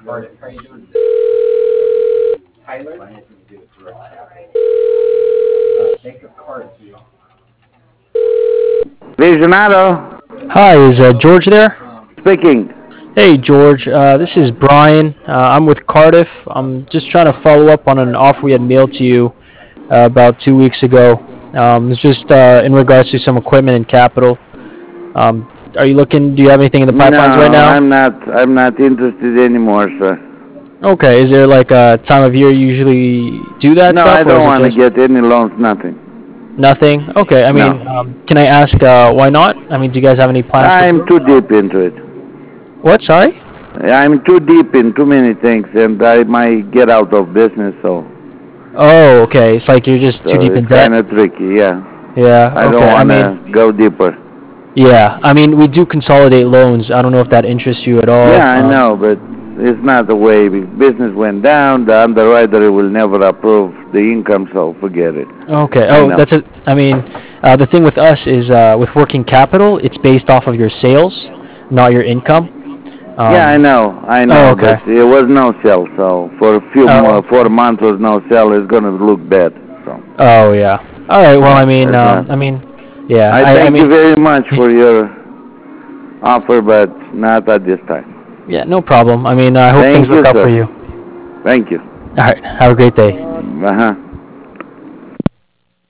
Visionado Hi, is George there? speaking. Hey, George. This is Brian. I'm with Cardiff. I'm just trying to follow up on an offer we had mailed to you about 2 weeks ago. It's just in regards to some equipment and capital. Are you looking? Do you have anything in the No, pipelines right now? I'm not. I'm not interested anymore, sir. Okay. Is there like a time of year you usually do that No, I stuff, or don't is it want to just get any loans. Nothing. nothing? Okay. I No, mean, can I ask why not? I mean, do you guys have any plans for I'm growth? too deep into it. What? Sorry. I'm too deep in too many things, and I might get out of business. Oh, okay. It's like you're just too So deep in it's debt. kind of tricky. Yeah, Yeah. I don't Okay. I want mean, to go deeper. yeah, I mean, we do consolidate loans. I don't know if that interests you at all. Yeah, I know, but it's not the way. Business went down. The underwriter will never approve the income, so forget it. Okay. I Oh, know. that's a. I mean, the thing with us is with working capital, it's based off of your sales, not your income. Yeah, Um. I Oh, know, okay. but it was no sell, so for a few more, Oh. 4 months was no sell, it's gonna look bad. So Oh, yeah. All right. Well, yeah, I mean, it's not. yeah. I I thank you mean, very much for your offer, but not at this time. yeah. No problem. I mean, I hope things Thank you, look up for sir. you. Thank you. All right. Have a great day. Uh huh.